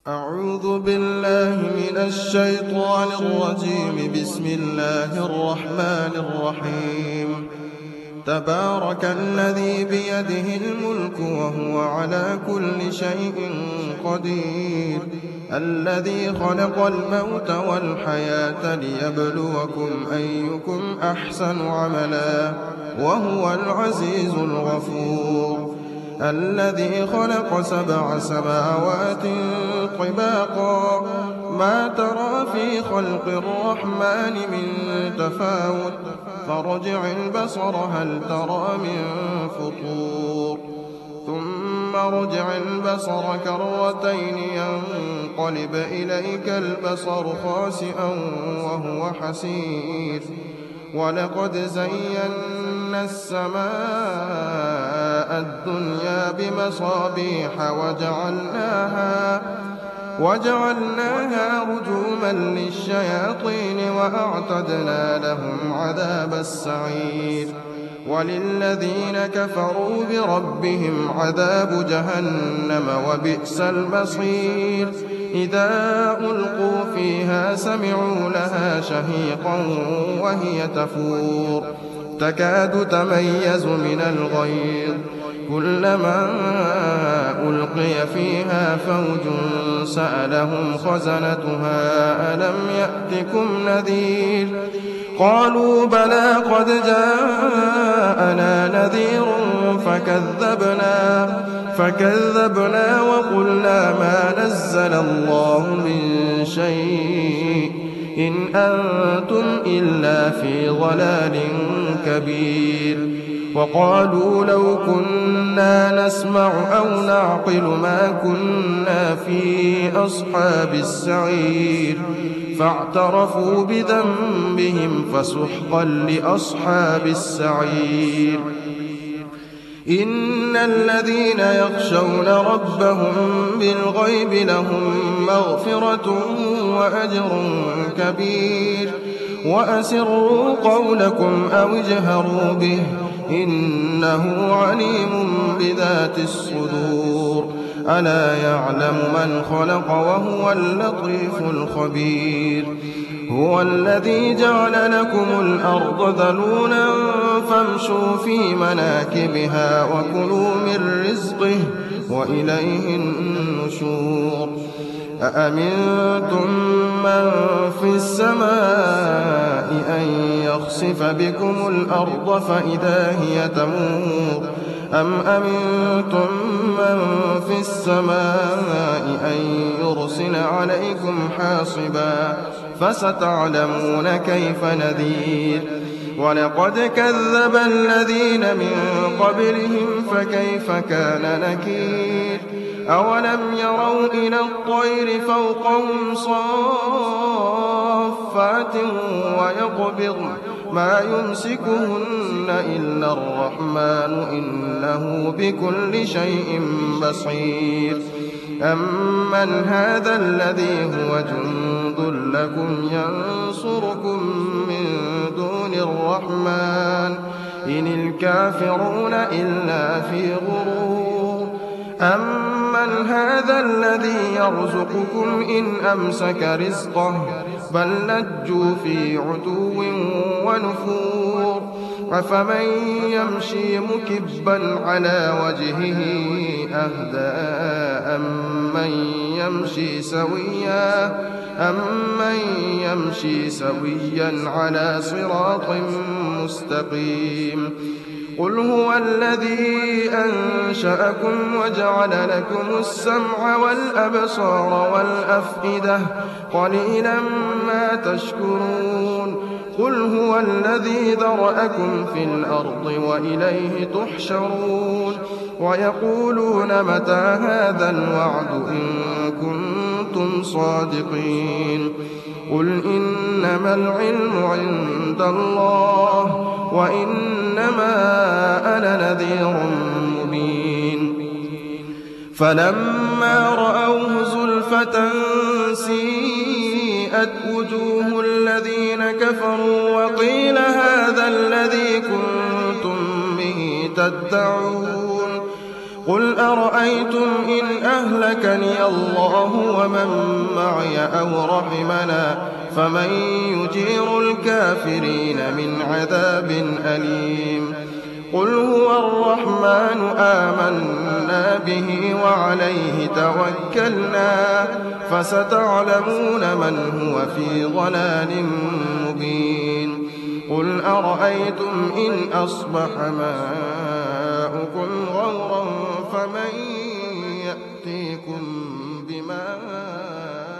أعوذ بالله من الشيطان الرجيم. بسم الله الرحمن الرحيم. تبارك الذي بيده الملك وهو على كل شيء قدير، الذي خلق الموت والحياة ليبلوكم أيكم أحسن عملا وهو العزيز الغفور، الذي خلق 7 سماوات طباقا ما ترى في خلق الرحمن من تفاوت فارجع البصر هل ترى من فطور، ثم ارجع البصر كرتين ينقلب إليك البصر خاسئا وهو حسير، ولقد زينا السماء الدنيا بمصابيح وجعلناها رجوما للشياطين وأعتدنا لهم عذاب السعير، وللذين كفروا بربهم عذاب جهنم وبئس المصير. إذا ألقوا فيها سمعوا لها شهيقا وهي تفور تكاد تميز من الغيظ، كلما ألقي فيها فوج سألهم خزنتها ألم يأتكم نذير، قالوا بلى قد جاءنا نذير فكذبنا وقلنا ما نزل الله من شيء إن أنتم إلا في ضلال كبير، وقالوا لو كنا نسمع أو نعقل ما كنا في أصحاب السعير، فاعترفوا بذنبهم فسحقا لأصحاب السعير. إن الذين يخشون ربهم بالغيب لهم مغفرة وأجر كبير، وأسروا قولكم أو اجهروا به إنه عليم بذات الصدور، ألا يعلم من خلق وهو اللطيف الخبير. هو الذي جعل لكم الأرض ذلولا فامشوا في مناكبها وكلوا من رزقه وإليه النشور. أأمنتم من في السماء أن يخسف بكم الأرض فإذا هي تمور، أم أمنتم من في السماء أن يرسل عليكم حاصبا فستعلمون كيف نذير. ولقد كذب الذين من قبلهم فكيف كان نكير. أولم يروا إلى الطير فوقهم صافات ويقبضن ما يمسكهن إلا الرحمن إنه بكل شيء بصير. أمن هذا الذي هو جند لكم ينصركم من دون الرحمن إن الكافرون إلا في غرور. أمن هذا الذي يرزقكم إن أمسك رزقه بل لجوا في عتو ونفور. أفمن يمشي مكبا على وجهه أهدى أمن يمشي سويا على صراط مستقيم. قل هو الذي أنشأكم وجعل لكم السمع والأبصار والأفئدة قليلا ما تشكرون. قل هو الذي ذرأكم في الأرض وإليه تحشرون. ويقولون متى هذا الوعد إن كنتم صادقين. قل إنما العلم عند الله وإنما أنا نذير مبين. فلما رأوه زلفة سيئت وجوه الذين كفروا وقيل هذا الذي كنتم به تدعون. قل أرأيتم إن أهلكني الله ومن معي أو رحمنا فمن يجير الكافرين من عذاب أليم قل هو الرحمن آمنا به وعليه توكلنا فستعلمون من هو في ضلال مبين قل أرأيتم إن أصبح ماؤكم غورا فمن يأتيكم بماء